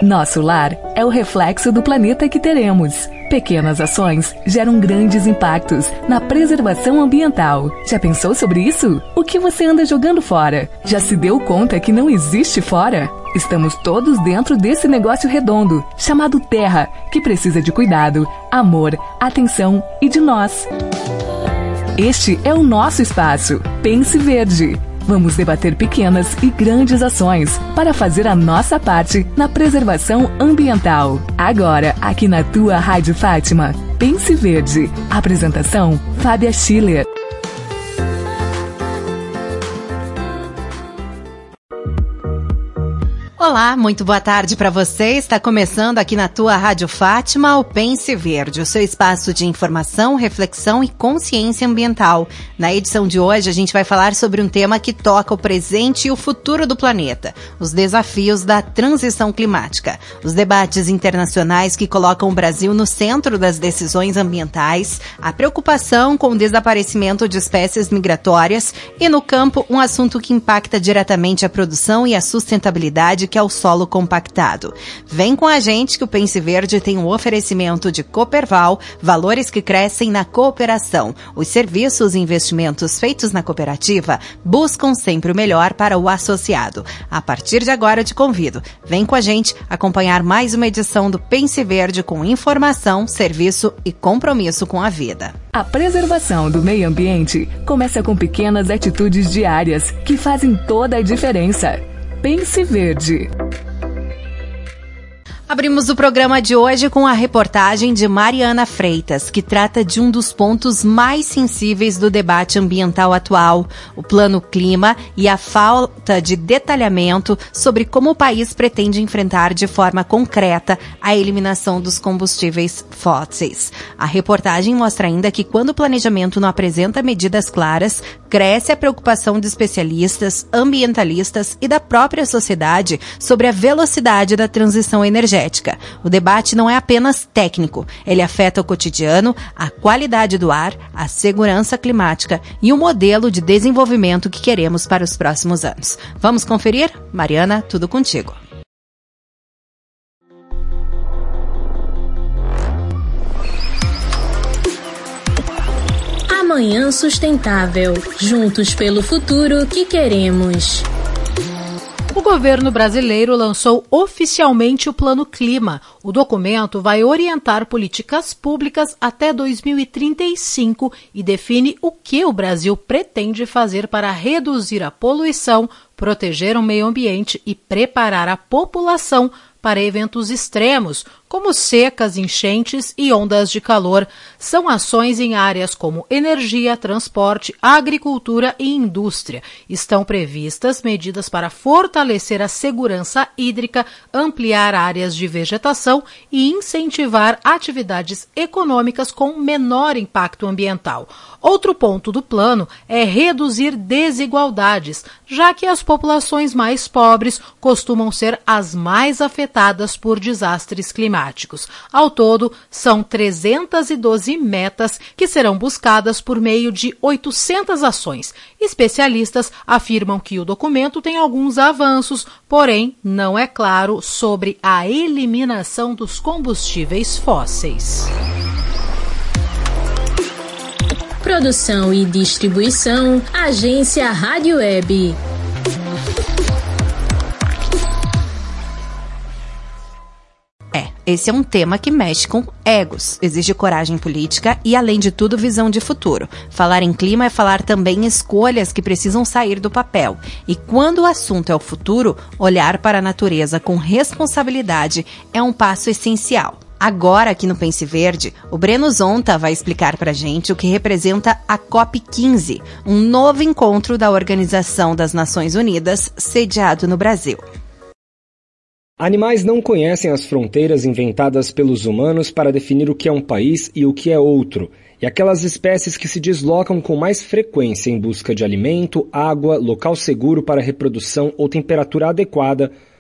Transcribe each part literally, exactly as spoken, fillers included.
Nosso lar é o reflexo do planeta que teremos. Pequenas ações geram grandes impactos na preservação ambiental. Já pensou sobre isso? O que você anda jogando fora? Já se deu conta que não existe fora? Estamos todos dentro desse negócio redondo, chamado Terra, que precisa de cuidado, amor, atenção e de nós. Este é o nosso espaço. Pense Verde. Vamos debater pequenas e grandes ações para fazer a nossa parte na preservação ambiental. Agora, aqui na tua Rádio Fátima, Pense Verde. Apresentação, Fábia Schiller. Olá, muito boa tarde para você. Está começando aqui na tua Rádio Fátima o Pense Verde, o seu espaço de informação, reflexão e consciência ambiental. Na edição de hoje, a gente vai falar sobre um tema que toca o presente e o futuro do planeta, os desafios da transição climática, os debates internacionais que colocam o Brasil no centro das decisões ambientais, a preocupação com o desaparecimento de espécies migratórias e, no campo, um assunto que impacta diretamente a produção e a sustentabilidade, que é o solo compactado. Vem com a gente que o Pense Verde tem um oferecimento de Cooperval, valores que crescem na cooperação. Os serviços e investimentos feitos na cooperativa buscam sempre o melhor para o associado. A partir de agora eu te convido, vem com a gente acompanhar mais uma edição do Pense Verde com informação, serviço e compromisso com a vida. A preservação do meio ambiente começa com pequenas atitudes diárias que fazem toda a diferença. Pense Verde. Abrimos o programa de hoje com a reportagem de Mariana Freitas, que trata de um dos pontos mais sensíveis do debate ambiental atual, o Plano Clima e a falta de detalhamento sobre como o país pretende enfrentar de forma concreta a eliminação dos combustíveis fósseis. A reportagem mostra ainda que quando o planejamento não apresenta medidas claras, cresce a preocupação de especialistas, ambientalistas e da própria sociedade sobre a velocidade da transição energética. O debate não é apenas técnico, ele afeta o cotidiano, a qualidade do ar, a segurança climática e o modelo de desenvolvimento que queremos para os próximos anos. Vamos conferir? Mariana, tudo contigo. Amanhã Sustentável. Juntos pelo futuro que queremos. O governo brasileiro lançou oficialmente o Plano Clima. O documento vai orientar políticas públicas até dois mil e trinta e cinco e define o que o Brasil pretende fazer para reduzir a poluição, proteger o meio ambiente e preparar a população para eventos extremos, como secas, enchentes e ondas de calor. São ações em áreas como energia, transporte, agricultura e indústria. Estão previstas medidas para fortalecer a segurança hídrica, ampliar áreas de vegetação e incentivar atividades econômicas com menor impacto ambiental. Outro ponto do plano é reduzir desigualdades, já que as populações mais pobres costumam ser as mais afetadas por desastres climáticos. Ao todo, são trezentas e doze metas que serão buscadas por meio de oitocentas ações. Especialistas afirmam que o documento tem alguns avanços, porém não é claro sobre a eliminação dos combustíveis fósseis. Produção e distribuição, Agência Rádio Web. É, esse é um tema que mexe com egos, exige coragem política e, além de tudo, visão de futuro. Falar em clima é falar também em escolhas que precisam sair do papel. E quando o assunto é o futuro, olhar para a natureza com responsabilidade é um passo essencial. Agora, aqui no Pense Verde, o Breno Zonta vai explicar para a gente o que representa a COP quinze, um novo encontro da Organização das Nações Unidas, sediado no Brasil. Animais não conhecem as fronteiras inventadas pelos humanos para definir o que é um país e o que é outro. E aquelas espécies que se deslocam com mais frequência em busca de alimento, água, local seguro para reprodução ou temperatura adequada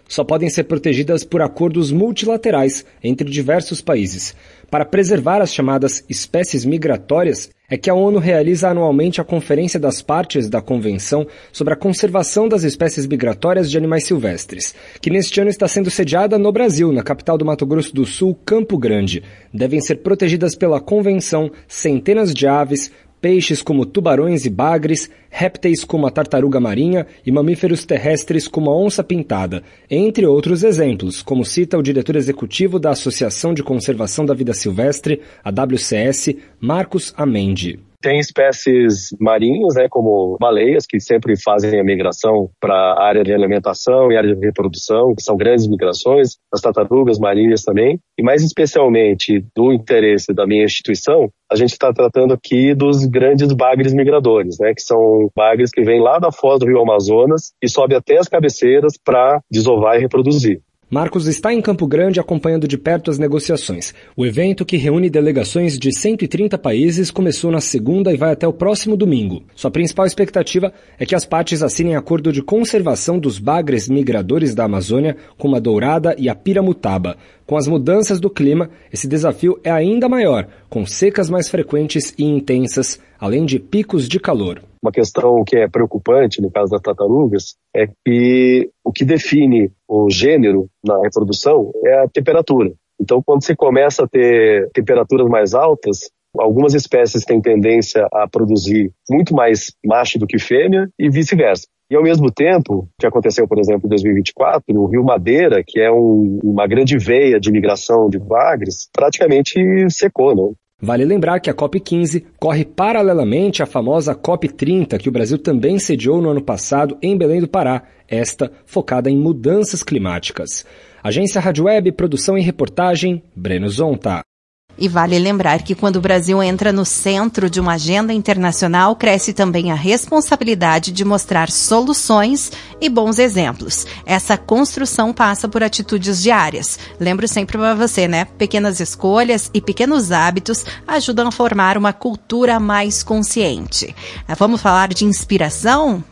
só podem ser protegidas por acordos multilaterais entre diversos países. Para preservar as chamadas espécies migratórias, é que a ONU realiza anualmente a Conferência das Partes da Convenção sobre a Conservação das Espécies Migratórias de Animais Silvestres, que neste ano está sendo sediada no Brasil, na capital do Mato Grosso do Sul, Campo Grande. Devem ser protegidas pela Convenção centenas de aves, peixes como tubarões e bagres, répteis como a tartaruga marinha e mamíferos terrestres como a onça-pintada, entre outros exemplos, como cita o diretor executivo da Associação de Conservação da Vida Silvestre, a W C S, Marcos Amendi. Tem espécies marinhas, né, como baleias, que sempre fazem a migração para a área de alimentação e área de reprodução, que são grandes migrações, as tartarugas marinhas também. E mais especialmente do interesse da minha instituição, a gente está tratando aqui dos grandes bagres migradores, né, que são bagres que vêm lá da foz do Rio Amazonas e sobem até as cabeceiras para desovar e reproduzir. Marcos está em Campo Grande acompanhando de perto as negociações. O evento, que reúne delegações de cento e trinta países, começou na segunda e vai até o próximo domingo. Sua principal expectativa é que as partes assinem acordo de conservação dos bagres migradores da Amazônia, como a dourada e a piramutaba. Com as mudanças do clima, esse desafio é ainda maior, com secas mais frequentes e intensas, além de picos de calor. Uma questão que é preocupante no caso das tartarugas é que o que define o gênero na reprodução é a temperatura. Então, quando você começa a ter temperaturas mais altas, algumas espécies têm tendência a produzir muito mais macho do que fêmea e vice-versa. E, ao mesmo tempo, o que aconteceu, por exemplo, em dois mil e vinte e quatro, no Rio Madeira, que é um, uma grande veia de migração de bagres, praticamente secou, né? Vale lembrar que a COP quinze corre paralelamente à famosa COP trinta, que o Brasil também sediou no ano passado em Belém do Pará, esta focada em mudanças climáticas. Agência Rádio Web, produção e reportagem, Breno Zonta. E vale lembrar que quando o Brasil entra no centro de uma agenda internacional, cresce também a responsabilidade de mostrar soluções e bons exemplos. Essa construção passa por atitudes diárias. Lembro sempre para você, né? Pequenas escolhas e pequenos hábitos ajudam a formar uma cultura mais consciente. Vamos falar de inspiração?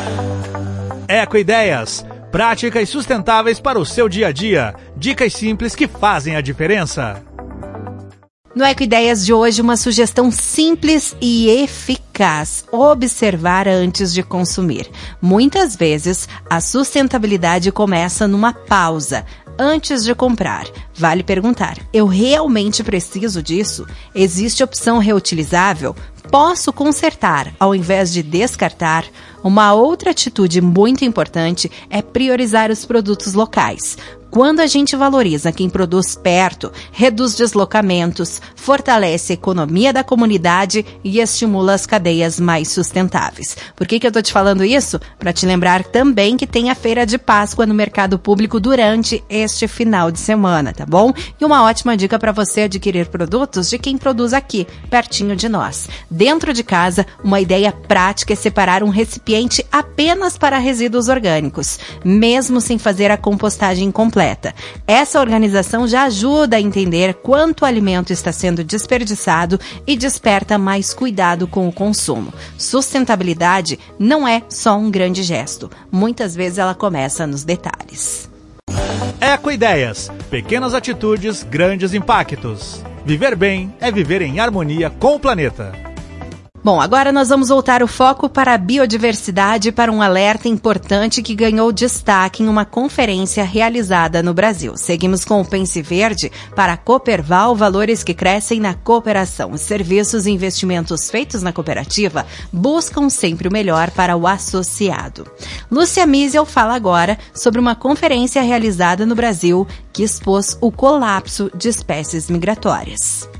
Ecoideias, práticas sustentáveis para o seu dia a dia. Dicas simples que fazem a diferença. No Ecoideias de hoje, uma sugestão simples e eficaz: observar antes de consumir. Muitas vezes, a sustentabilidade começa numa pausa, antes de comprar. Vale perguntar: eu realmente preciso disso? Existe opção reutilizável? Posso consertar ao invés de descartar? Uma outra atitude muito importante é priorizar os produtos locais. Quando a gente valoriza quem produz perto, reduz deslocamentos, fortalece a economia da comunidade e estimula as cadeias mais sustentáveis. Por que que eu tô te falando isso? Para te lembrar também que tem a Feira de Páscoa no Mercado Público durante este final de semana, tá bom? E uma ótima dica para você adquirir produtos de quem produz aqui, pertinho de nós. Dentro de casa, uma ideia prática é separar um recipiente apenas para resíduos orgânicos, mesmo sem fazer a compostagem completa. Essa organização já ajuda a entender quanto alimento está sendo desperdiçado e desperta mais cuidado com o consumo. Sustentabilidade não é só um grande gesto. Muitas vezes ela começa nos detalhes. Ecoideias, pequenas atitudes, grandes impactos. Viver bem é viver em harmonia com o planeta. Bom, agora nós vamos voltar o foco para a biodiversidade, para um alerta importante que ganhou destaque em uma conferência realizada no Brasil. Seguimos com o Pense Verde para a Cooperval, valores que crescem na cooperação. Os serviços e investimentos feitos na cooperativa buscam sempre o melhor para o associado. Lúcia Miesel fala agora sobre uma conferência realizada no Brasil que expôs o colapso de espécies migratórias.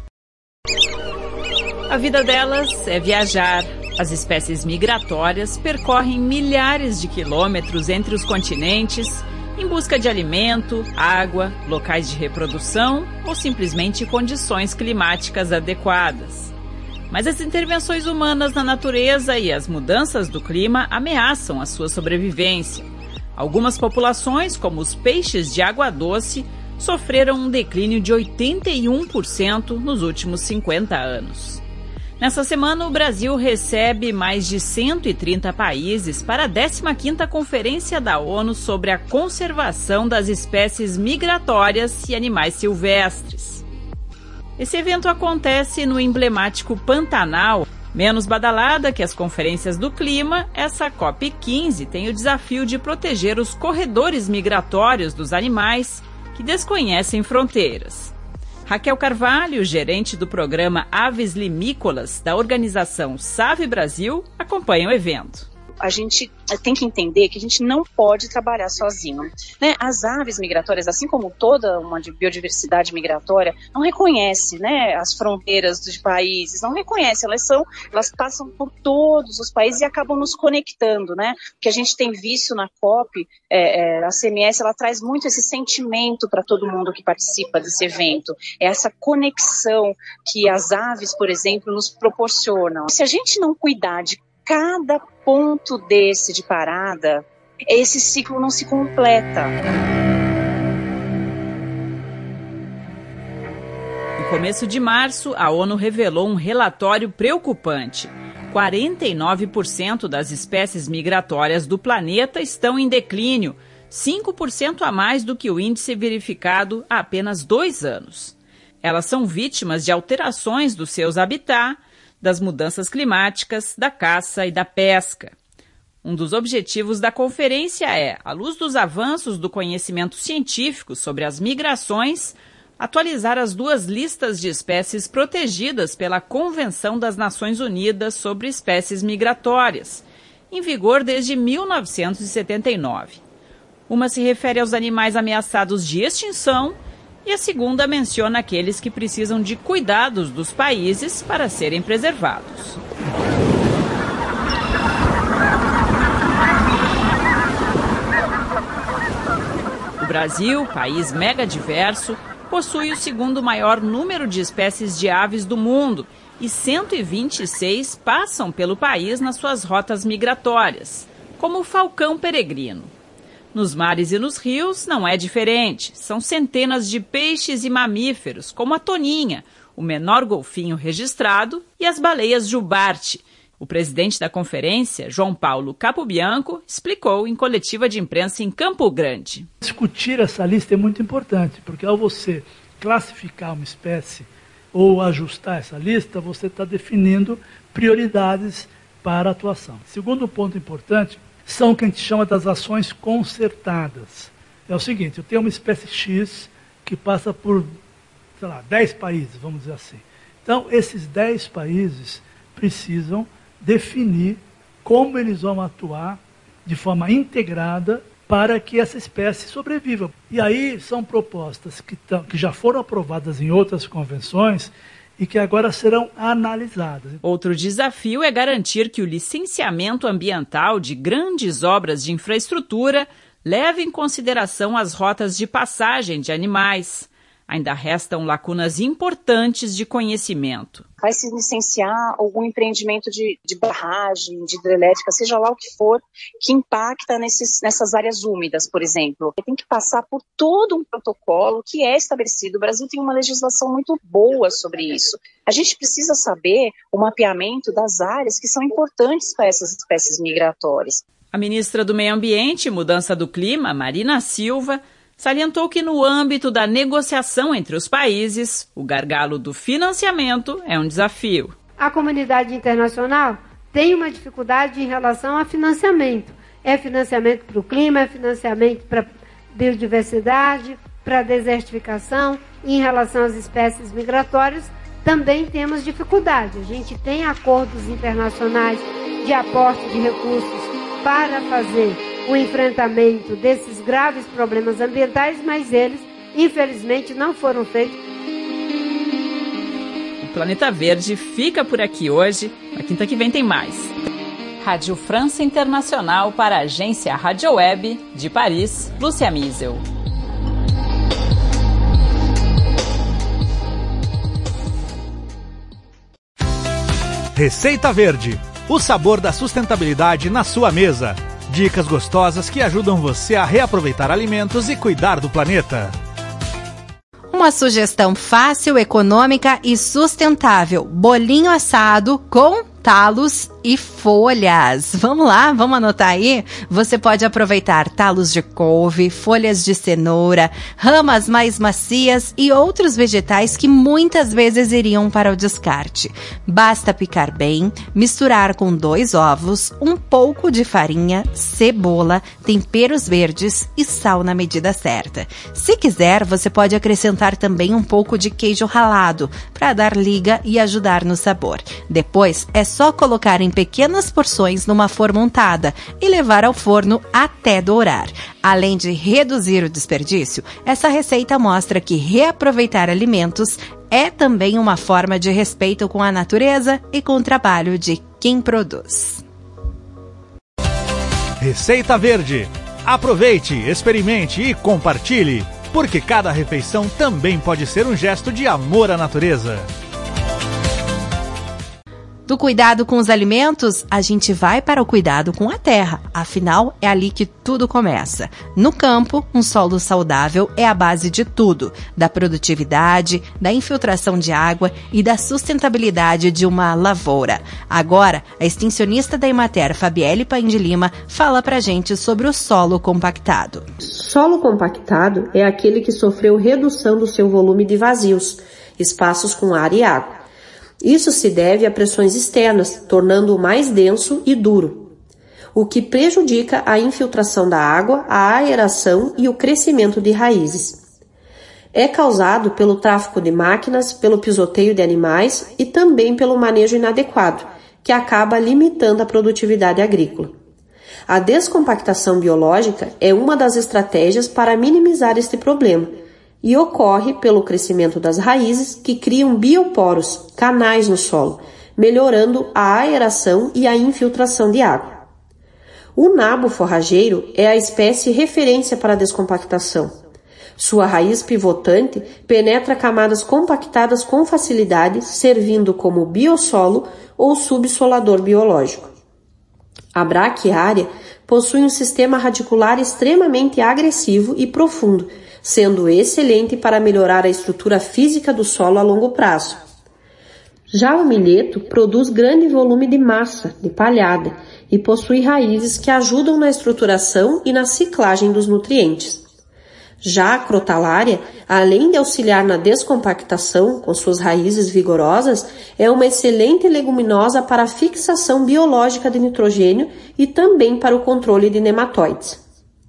A vida delas é viajar. As espécies migratórias percorrem milhares de quilômetros entre os continentes em busca de alimento, água, locais de reprodução ou simplesmente condições climáticas adequadas. Mas as intervenções humanas na natureza e as mudanças do clima ameaçam a sua sobrevivência. Algumas populações, como os peixes de água doce, sofreram um declínio de oitenta e um por cento nos últimos cinquenta anos. Nessa semana, o Brasil recebe mais de cento e trinta países para a décima quinta Conferência da ONU sobre a conservação das espécies migratórias e animais silvestres. Esse evento acontece no emblemático Pantanal. Menos badalada que as conferências do clima, essa COP quinze tem o desafio de proteger os corredores migratórios dos animais que desconhecem fronteiras. Raquel Carvalho, gerente do programa Aves Limícolas da organização SAVE Brasil, acompanha o evento. A gente tem que entender que a gente não pode trabalhar sozinho, né? As aves migratórias, assim como toda uma biodiversidade migratória, não reconhece, né, as fronteiras dos países, não reconhece, elas são, elas passam por todos os países e acabam nos conectando, né? O que a gente tem visto na COP, é, é, a C M S, ela traz muito esse sentimento para todo mundo que participa desse evento, é essa conexão que as aves, por exemplo, nos proporcionam. Se a gente não cuidar de cada ponto desse de parada, esse ciclo não se completa. No começo de março, a ONU revelou um relatório preocupante. quarenta e nove por cento das espécies migratórias do planeta estão em declínio, cinco por cento a mais do que o índice verificado há apenas dois anos. Elas são vítimas de alterações dos seus habitats, das mudanças climáticas, da caça e da pesca. Um dos objetivos da conferência é, à luz dos avanços do conhecimento científico sobre as migrações, atualizar as duas listas de espécies protegidas pela Convenção das Nações Unidas sobre Espécies Migratórias, em vigor desde mil novecentos e setenta e nove. Uma se refere aos animais ameaçados de extinção, e a segunda menciona aqueles que precisam de cuidados dos países para serem preservados. O Brasil, país mega diverso, possui o segundo maior número de espécies de aves do mundo e cento e vinte e seis passam pelo país nas suas rotas migratórias, como o falcão peregrino. Nos mares e nos rios não é diferente. São centenas de peixes e mamíferos, como a toninha, o menor golfinho registrado, e as baleias jubarte. O presidente da conferência, João Paulo Capobianco, explicou em coletiva de imprensa em Campo Grande. Discutir essa lista é muito importante, porque ao você classificar uma espécie ou ajustar essa lista, você está definindo prioridades para a atuação. Segundo ponto importante, são o que a gente chama das ações concertadas. É o seguinte, eu tenho uma espécie X que passa por, sei lá, dez países, vamos dizer assim. Então, esses dez países precisam definir como eles vão atuar de forma integrada para que essa espécie sobreviva. E aí são propostas que, tão, que já foram aprovadas em outras convenções e que agora serão analisadas. Outro desafio é garantir que o licenciamento ambiental de grandes obras de infraestrutura leve em consideração as rotas de passagem de animais. Ainda restam lacunas importantes de conhecimento. Vai se licenciar algum empreendimento de, de barragem, de hidrelétrica, seja lá o que for, que impacta nesses, nessas áreas úmidas, por exemplo. Tem que passar por todo um protocolo que é estabelecido. O Brasil tem uma legislação muito boa sobre isso. A gente precisa saber o mapeamento das áreas que são importantes para essas espécies migratórias. A ministra do Meio Ambiente e Mudança do Clima, Marina Silva, salientou que no âmbito da negociação entre os países, o gargalo do financiamento é um desafio. A comunidade internacional tem uma dificuldade em relação a financiamento. É financiamento para o clima, é financiamento para a biodiversidade, para a desertificação. Em relação às espécies migratórias, também temos dificuldade. A gente tem acordos internacionais de aporte de recursos para fazer o enfrentamento desses graves problemas ambientais, mas eles, infelizmente, não foram feitos. O Planeta Verde fica por aqui hoje. Na quinta que vem tem mais. Rádio França Internacional para a agência Rádio Web de Paris, Lúcia Miesel. Receita Verde. O sabor da sustentabilidade na sua mesa. Dicas gostosas que ajudam você a reaproveitar alimentos e cuidar do planeta. Uma sugestão fácil, econômica e sustentável. Bolinho assado com talos e folhas. Vamos lá, vamos anotar aí? Você pode aproveitar talos de couve, folhas de cenoura, ramas mais macias e outros vegetais que muitas vezes iriam para o descarte. Basta picar bem, misturar com dois ovos, um pouco de farinha, cebola, temperos verdes e sal na medida certa. Se quiser, você pode acrescentar também um pouco de queijo ralado para dar liga e ajudar no sabor. Depois, é só colocar em pequenas porções numa forma untada e levar ao forno até dourar. Além de reduzir o desperdício, essa receita mostra que reaproveitar alimentos é também uma forma de respeito com a natureza e com o trabalho de quem produz. Receita Verde. Aproveite, experimente e compartilhe, porque cada refeição também pode ser um gesto de amor à natureza. Do cuidado com os alimentos, a gente vai para o cuidado com a terra. Afinal, é ali que tudo começa. No campo, um solo saudável é a base de tudo. Da produtividade, da infiltração de água e da sustentabilidade de uma lavoura. Agora, a extensionista da Emater, Fabielle Paim de Lima, fala pra gente sobre o solo compactado. Solo compactado é aquele que sofreu redução do seu volume de vazios, espaços com ar e água. Isso se deve a pressões externas, tornando-o mais denso e duro, o que prejudica a infiltração da água, a aeração e o crescimento de raízes. É causado pelo tráfego de máquinas, pelo pisoteio de animais e também pelo manejo inadequado, que acaba limitando a produtividade agrícola. A descompactação biológica é uma das estratégias para minimizar este problema, e ocorre pelo crescimento das raízes que criam bioporos, canais no solo, melhorando a aeração e a infiltração de água. O nabo forrageiro é a espécie referência para a descompactação. Sua raiz pivotante penetra camadas compactadas com facilidade, servindo como biossolo ou subsolador biológico. A braquiária possui um sistema radicular extremamente agressivo e profundo, sendo excelente para melhorar a estrutura física do solo a longo prazo. Já o milheto produz grande volume de massa, de palhada, e possui raízes que ajudam na estruturação e na ciclagem dos nutrientes. Já a crotalária, além de auxiliar na descompactação com suas raízes vigorosas, é uma excelente leguminosa para a fixação biológica de nitrogênio e também para o controle de nematóides.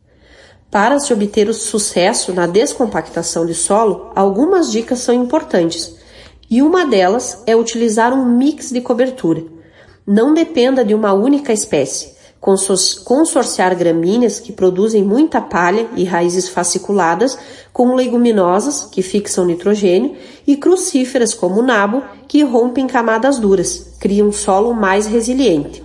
Para se obter o sucesso na descompactação de solo, algumas dicas são importantes, e uma delas é utilizar um mix de cobertura. Não dependa de uma única espécie. Consorciar gramíneas que produzem muita palha e raízes fasciculadas com leguminosas que fixam nitrogênio e crucíferas como o nabo que rompem camadas duras, criam um solo mais resiliente.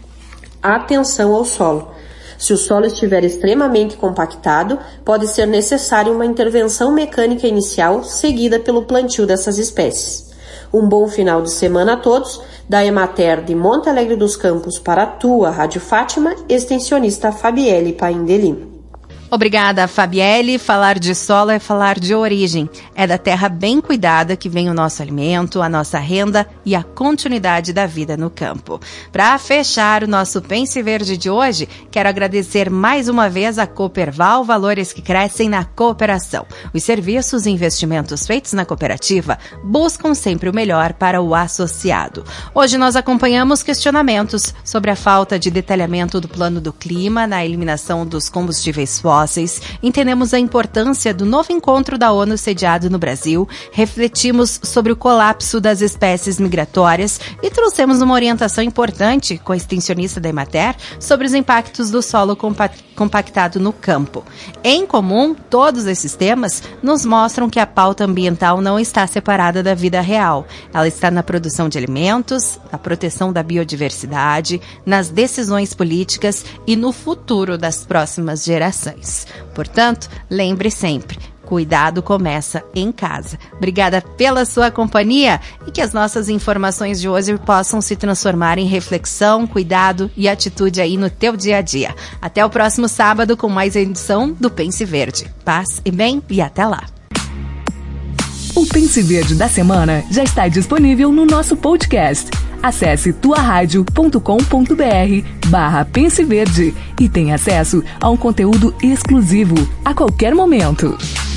Atenção ao solo. Se o solo estiver extremamente compactado, pode ser necessária uma intervenção mecânica inicial seguida pelo plantio dessas espécies. Um bom final de semana a todos, da Emater de Monte Alegre dos Campos para a tua Rádio Fátima, extensionista Fabielle Paim de Lima. Obrigada, Fabielle. Falar de solo é falar de origem. É da terra bem cuidada que vem o nosso alimento, a nossa renda e a continuidade da vida no campo. Para fechar o nosso Pense Verde de hoje, quero agradecer mais uma vez a Cooperval, valores que crescem na cooperação. Os serviços e investimentos feitos na cooperativa buscam sempre o melhor para o associado. Hoje nós acompanhamos questionamentos sobre a falta de detalhamento do plano do clima na eliminação dos combustíveis fósseis. Entendemos a importância do novo encontro da ONU sediado no Brasil, refletimos sobre o colapso das espécies migratórias e trouxemos uma orientação importante com a extensionista da Emater sobre os impactos do solo compactado no campo. Em comum, todos esses temas nos mostram que a pauta ambiental não está separada da vida real. Ela está na produção de alimentos, na proteção da biodiversidade, nas decisões políticas e no futuro das próximas gerações. Portanto, lembre sempre, cuidado começa em casa. Obrigada pela sua companhia e que as nossas informações de hoje possam se transformar em reflexão, cuidado e atitude aí no teu dia a dia. Até o próximo sábado com mais edição do Pense Verde. Paz e bem e até lá. Pense Verde da semana já está disponível no nosso podcast. Acesse tuaradio.com.br barra Pense Verde e tenha acesso a um conteúdo exclusivo a qualquer momento.